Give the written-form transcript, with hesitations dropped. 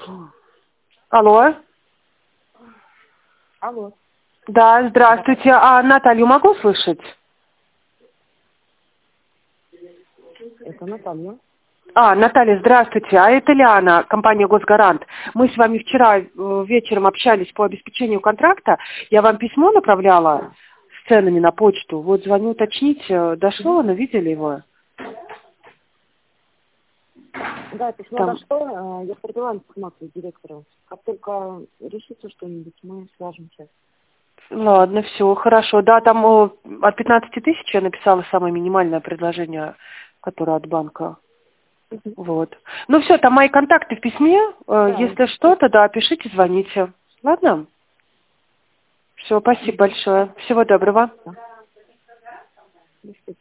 Алло. Алло. Да, здравствуйте. А Наталью могу слышать? Это Наталья. Наталья, здравствуйте. А это Лиана, компания «Госгарант». Мы с вами вчера вечером общались по обеспечению контракта. Я вам письмо направляла с ценами на почту. Вот звоню уточнить, дошло оно, видели его? Да, письмо Там. дошло. Я передала информацию директору. Как только решится что-нибудь, мы свяжемся. Ладно, все, хорошо. Да, там от 15 тысяч я написала самое минимальное предложение, которое от банка. Вот. Ну все, там мои контакты в письме. Да. Если что-то, да, пишите, звоните. Ладно? Все, спасибо большое. Всего доброго. Да. До свидания.